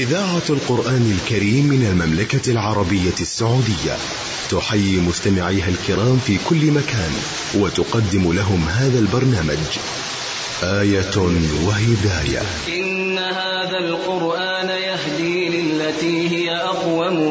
إذاعة القرآن الكريم من المملكة العربية السعودية تحيي مستمعيها الكرام في كل مكان وتقدم لهم هذا البرنامج آية وهداية. إن هذا القرآن يهدي للتي هي أقوم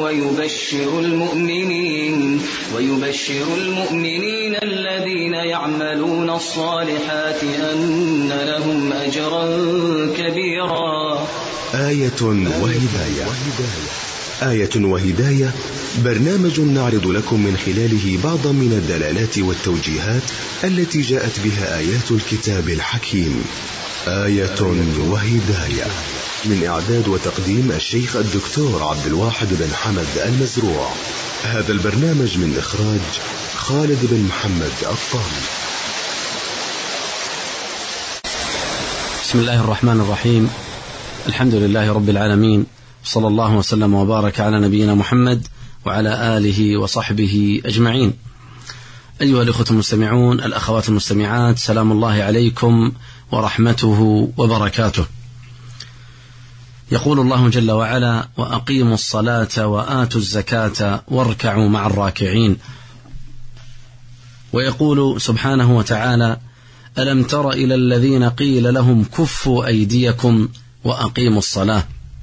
ويبشر المؤمنين الذين يعملون الصالحات أن لهم أجرا كبيرا. آية وهداية. آية وهداية برنامج نعرض لكم من خلاله بعضا من الدلالات والتوجيهات التي جاءت بها آيات الكتاب الحكيم. آية وهداية من إعداد وتقديم الشيخ الدكتور عبد الواحد بن حمد المزروع. هذا البرنامج من إخراج خالد بن محمد الطامي. بسم الله الرحمن الرحيم. الحمد لله رب العالمين، صلى الله وسلم وبارك على نبينا محمد وعلى آله وصحبه أجمعين. أيها الإخوة المستمعون، الأخوات المستمعات، سلام الله عليكم ورحمته وبركاته. يقول الله جل وعلا: وأقيموا الصلاة وآتوا الزكاة واركعوا مع الراكعين. ويقول سبحانه وتعالى: ألم تر إلى الذين قيل لهم كفوا أيديكم وأقيموا الصلاة.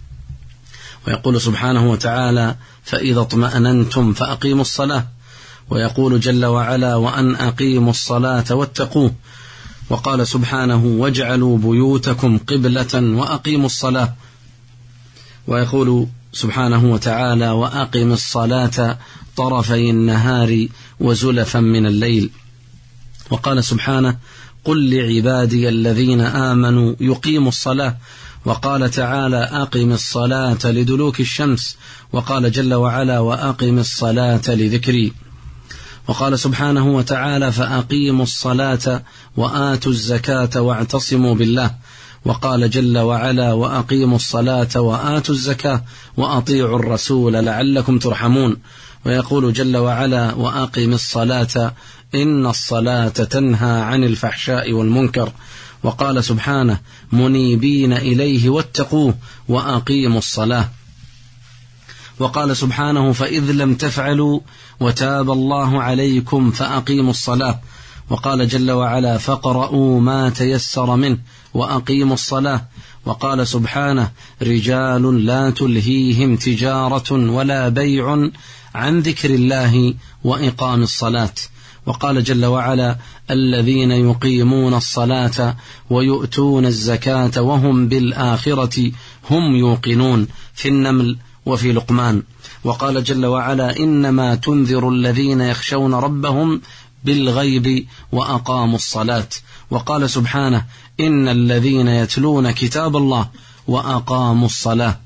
ويقول سبحانه وتعالى: فإذا اطمأننتم فأقيموا الصلاة. ويقول جل وعلا: وأن أقيموا الصلاة واتقوه. وقال سبحانه: واجعلوا بيوتكم قبلة وأقيموا الصلاة. ويقول سبحانه وتعالى: وأقم الصلاة طرفي النهار وزلفا من الليل. وقال سبحانه: قل لعبادي الذين آمنوا يقيموا الصلاة. وقال تعالى: أقم الصلاة لدلوك الشمس. وقال جل وعلا: وأقم الصلاة لذكري. وقال سبحانه وتعالى: فأقيموا الصلاة وآتوا الزكاة واعتصموا بالله. وقال جل وعلا: وأقيموا الصلاة وآتوا الزكاة وأطيعوا الرسول لعلكم ترحمون. ويقول جل وعلا: وأقم الصلاة إن الصلاة تنهى عن الفحشاء والمنكر. وقال سبحانه: منيبين إليه واتقوه وأقيموا الصلاة. وقال سبحانه: فإذ لم تفعلوا وتاب الله عليكم فأقيموا الصلاة. وقال جل وعلا: فاقرؤوا ما تيسر منه وأقيموا الصلاة. وقال سبحانه: رجال لا تلهيهم تجارة ولا بيع عن ذكر الله وإقام الصلاة. وقال جل وعلا: الذين يقيمون الصلاة ويؤتون الزكاة وهم بالآخرة هم يوقنون، في النمل وفي لقمان. وقال جل وعلا: إنما تنذر الذين يخشون ربهم بالغيب وأقاموا الصلاة. وقال سبحانه: إن الذين يتلون كتاب الله وأقاموا الصلاة.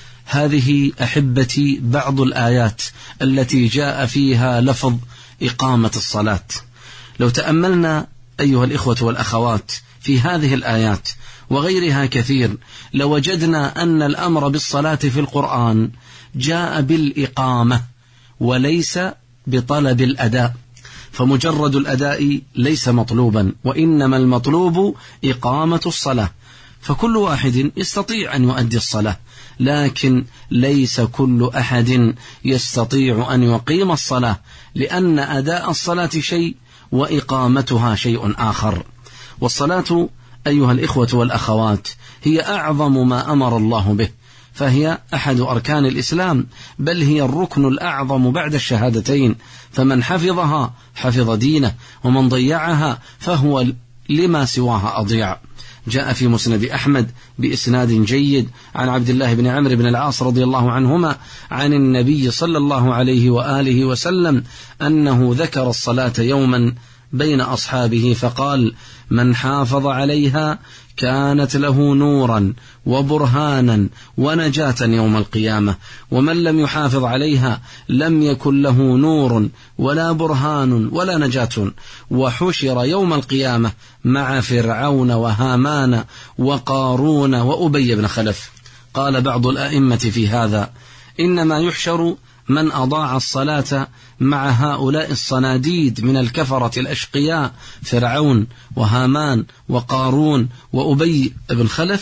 هذه أحبتي بعض الآيات التي جاء فيها لفظ إقامة الصلاة. لو تأملنا أيها الإخوة والأخوات في هذه الآيات وغيرها كثير لوجدنا أن الأمر بالصلاة في القرآن جاء بالإقامة وليس بطلب الأداء، فمجرد الأداء ليس مطلوبا، وإنما المطلوب إقامة الصلاة. فكل واحد يستطيع أن يؤدي الصلاة، لكن ليس كل أحد يستطيع أن يقيم الصلاة، لأن أداء الصلاة شيء وإقامتها شيء آخر. والصلاة أيها الإخوة والأخوات هي أعظم ما أمر الله به، فهي أحد أركان الإسلام، بل هي الركن الأعظم بعد الشهادتين، فمن حفظها حفظ دينه، ومن ضيعها فهو لما سواها أضيع. جاء في مسند أحمد بإسناد جيد عن عبد الله بن عمرو بن العاص رضي الله عنهما عن النبي صلى الله عليه وآله وسلم أنه ذكر الصلاة يوما بين أصحابه فقال: من حافظ عليها كانت له نورا وبرهانا ونجاة يوم القيامة، ومن لم يحافظ عليها لم يكن له نور ولا برهان ولا نجاة، وحشر يوم القيامة مع فرعون وهامان وقارون وأبي بن خلف. قال بعض الأئمة في هذا: إنما يحشر من أضاع الصلاة مع هؤلاء الصناديد من الكفرة الأشقياء، فرعون وهامان وقارون وأبي بن خلف،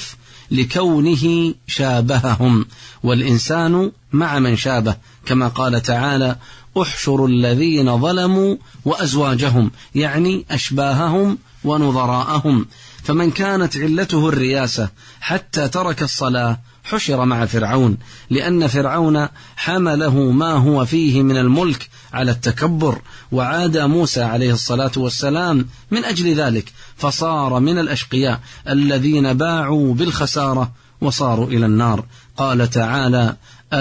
لكونه شابههم، والإنسان مع من شابه، كما قال تعالى: احشروا الذين ظلموا وأزواجهم، يعني أشباههم ونظراءهم. فمن كانت علته الرياسة حتى ترك الصلاة حشر مع فرعون، لأن فرعون حمله ما هو فيه من الملك على التكبر، وعاد موسى عليه الصلاة والسلام من أجل ذلك، فصار من الأشقياء الذين باعوا بالخسارة وصاروا إلى النار. قال تعالى: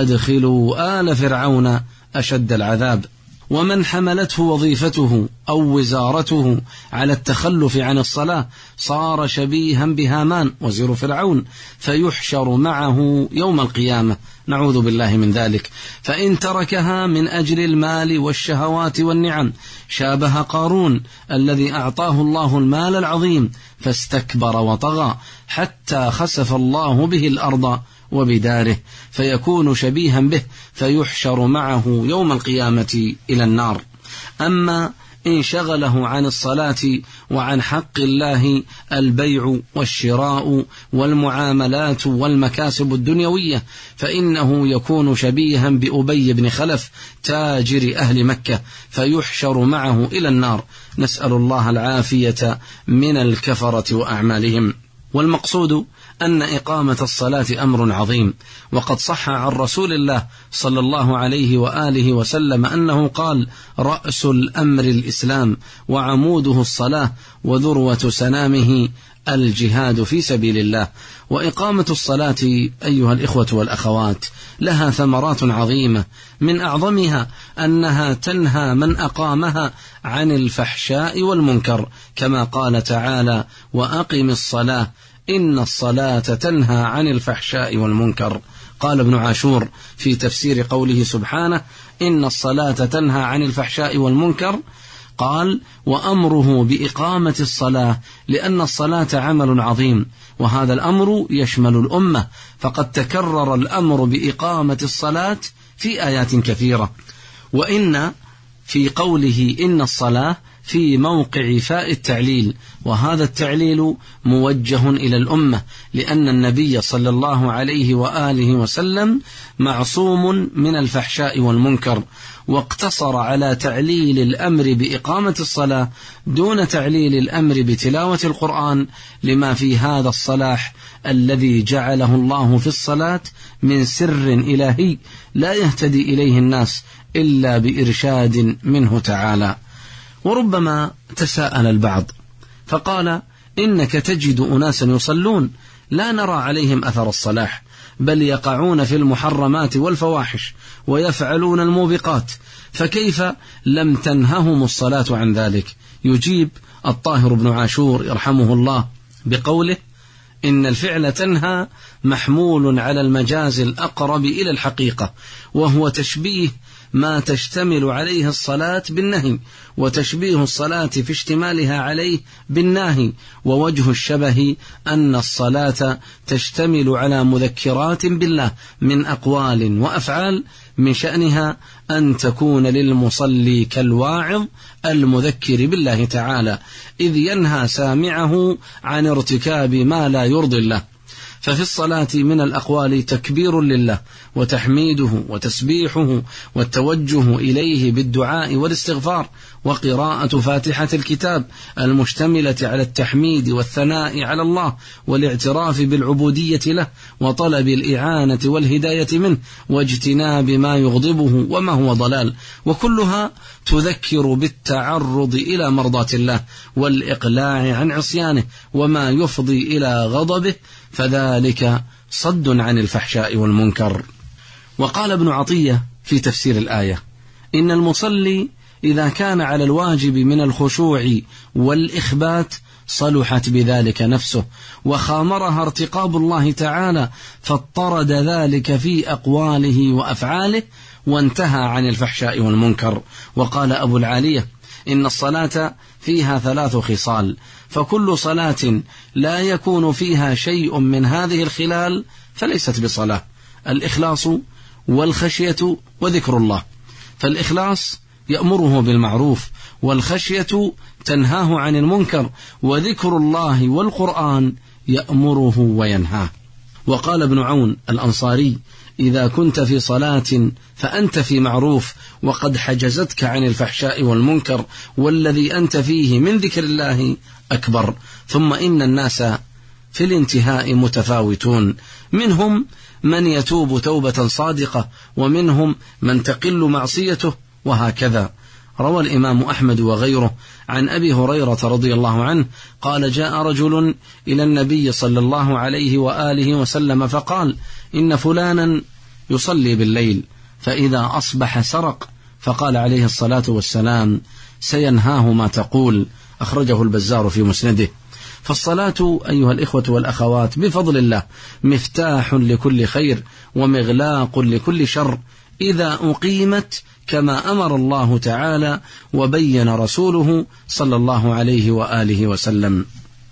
أدخلوا آل فرعون أشد العذاب. ومن حملته وظيفته أو وزارته على التخلف عن الصلاة صار شبيها بهامان وزير فرعون، فيحشر معه يوم القيامة، نعوذ بالله من ذلك. فإن تركها من أجل المال والشهوات والنعم شابه قارون الذي أعطاه الله المال العظيم فاستكبر وطغى حتى خسف الله به الأرض وبداره، فيكون شبيها به فيحشر معه يوم القيامة إلى النار. أما إن شغله عن الصلاة وعن حق الله البيع والشراء والمعاملات والمكاسب الدنيوية فإنه يكون شبيها بأبي بن خلف تاجر أهل مكة، فيحشر معه إلى النار، نسأل الله العافية من الكفرة وأعمالهم. والمقصود أن إقامة الصلاة أمر عظيم، وقد صح عن رسول الله صلى الله عليه وآله وسلم أنه قال: رأس الأمر الإسلام، وعموده الصلاة، وذروة سنامه الجهاد في سبيل الله. وإقامة الصلاة أيها الإخوة والأخوات لها ثمرات عظيمة، من أعظمها أنها تنهى من أقامها عن الفحشاء والمنكر، كما قال تعالى: وأقم الصلاة إن الصلاة تنهى عن الفحشاء والمنكر. قال ابن عاشور في تفسير قوله سبحانه: إن الصلاة تنهى عن الفحشاء والمنكر، قال: وأمره بإقامة الصلاة لأن الصلاة عمل عظيم، وهذا الأمر يشمل الأمة، فقد تكرر الأمر بإقامة الصلاة في آيات كثيرة. وإن في قوله إن الصلاة في موقع فاء التعليل، وهذا التعليل موجه إلى الأمة، لأن النبي صلى الله عليه وآله وسلم معصوم من الفحشاء والمنكر، واقتصر على تعليل الأمر بإقامة الصلاة دون تعليل الأمر بتلاوة القرآن، لما في هذا الصلاح الذي جعله الله في الصلاة من سر إلهي لا يهتدي إليه الناس إلا بإرشاد منه تعالى. وربما تساءل البعض فقال: إنك تجد أناسا يصلون لا نرى عليهم أثر الصلاح، بل يقعون في المحرمات والفواحش ويفعلون الموبقات، فكيف لم تنههم الصلاة عن ذلك؟ يجيب الطاهر بن عاشور يرحمه الله بقوله: إن الفعل تنهى محمول على المجاز الأقرب إلى الحقيقة، وهو تشبيه ما تشتمل عليه الصلاة بالنهي، وتشبيه الصلاة في اشتمالها عليه بالناهي. ووجه الشبه أن الصلاة تشتمل على مذكرات بالله من أقوال وأفعال، من شأنها أن تكون للمصلي كالواعظ المذكر بالله تعالى، إذ ينهى سامعه عن ارتكاب ما لا يرضي الله. ففي الصلاة من الأقوال تكبير لله وتحميده وتسبيحه والتوجه إليه بالدعاء والاستغفار، وقراءة فاتحة الكتاب المشتملة على التحميد والثناء على الله والاعتراف بالعبودية له وطلب الإعانة والهداية منه واجتناب ما يغضبه وما هو ضلال، وكلها تذكر بالتعرض إلى مرضاة الله والإقلاع عن عصيانه وما يفضي إلى غضبه، فذلك صد عن الفحشاء والمنكر. وقال ابن عطية في تفسير الآية: إن المصلي إذا كان على الواجب من الخشوع والإخبات صلحت بذلك نفسه، وخامرها ارتقاب الله تعالى، فاضطرد ذلك في أقواله وأفعاله، وانتهى عن الفحشاء والمنكر. وقال أبو العالية: إن الصلاة فيها 3 خصال، فكل صلاة لا يكون فيها شيء من هذه الخلال فليست بصلاة: الإخلاص والخشية وذكر الله. فالإخلاص يأمره بالمعروف، والخشية تنهاه عن المنكر، وذكر الله والقرآن يأمره وينهاه. وقال ابن عون الأنصاري: إذا كنت في صلاة فأنت في معروف وقد حجزتك عن الفحشاء والمنكر، والذي أنت فيه من ذكر الله أكبر. ثم إن الناس في الانتهاء متفاوتون، منهم من يتوب توبة صادقة، ومنهم من تقل معصيته، وهكذا. روى الإمام أحمد وغيره عن أبي هريرة رضي الله عنه قال: جاء رجل إلى النبي صلى الله عليه وآله وسلم فقال: إن فلانا يصلي بالليل فإذا أصبح سرق، فقال عليه الصلاة والسلام: سينهاه ما تقول. أخرجه البزار في مسنده. فالصلاة أيها الإخوة والأخوات بفضل الله مفتاح لكل خير ومغلاق لكل شر إذا أقيمت كما أمر الله تعالى وبين رسوله صلى الله عليه وآله وسلم.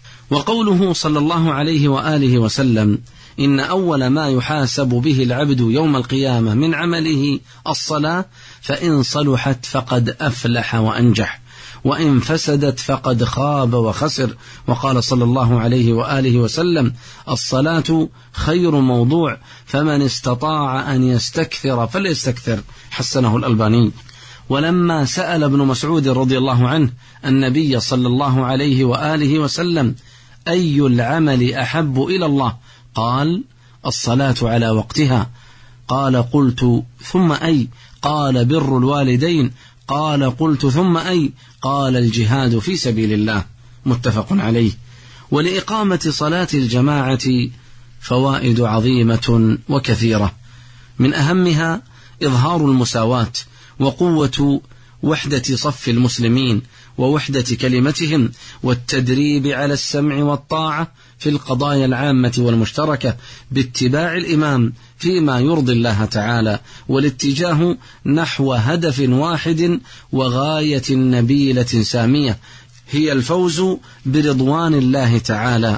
وقوله صلى الله عليه وآله وسلم: إن أول ما يحاسب به العبد يوم القيامة من عمله الصلاة، فإن صلحت فقد أفلح وأنجح، وإن فسدت فقد خاب وخسر. وقال صلى الله عليه وآله وسلم: الصلاة خير موضوع، فمن استطاع أن يستكثر فليستكثر. حسنه الألباني. ولما سأل ابن مسعود رضي الله عنه النبي صلى الله عليه وآله وسلم: أي العمل أحب إلى الله؟ قال: الصلاة على وقتها. قال: قلت: ثم أي؟ قال: بر الوالدين. قال: قلت: ثم أي؟ قال: الجهاد في سبيل الله. متفق عليه. ولإقامة صلاة الجماعة فوائد عظيمة وكثيرة، من أهمها إظهار المساواة وقوة وحدة صف المسلمين ووحدة كلمتهم، والتدريب على السمع والطاعة في القضايا العامة والمشتركة باتباع الإمام فيما يرضي الله تعالى، والاتجاه نحو هدف واحد وغاية نبيلة سامية هي الفوز برضوان الله تعالى،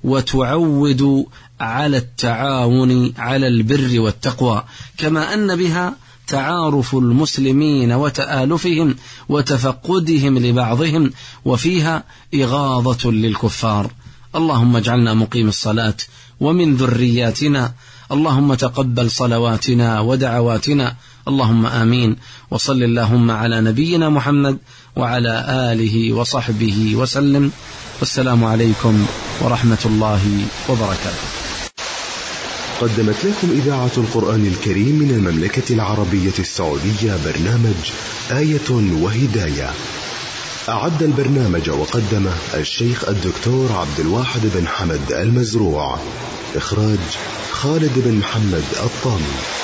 وتعود على التعاون على البر والتقوى، كما أن بها تعارف المسلمين وتآلفهم وتفقدهم لبعضهم، وفيها إغاظة للكفار. اللهم اجعلنا مقيم الصلاة ومن ذرياتنا، اللهم تقبل صلواتنا ودعواتنا، اللهم آمين. وصل اللهم على نبينا محمد وعلى آله وصحبه وسلم، والسلام عليكم ورحمة الله وبركاته. قدمت لكم إذاعة القرآن الكريم من المملكة العربية السعودية برنامج آية وهداية. أعد البرنامج وقدمه الشيخ الدكتور عبد الواحد بن حمد المزروع. إخراج خالد بن محمد الطامي.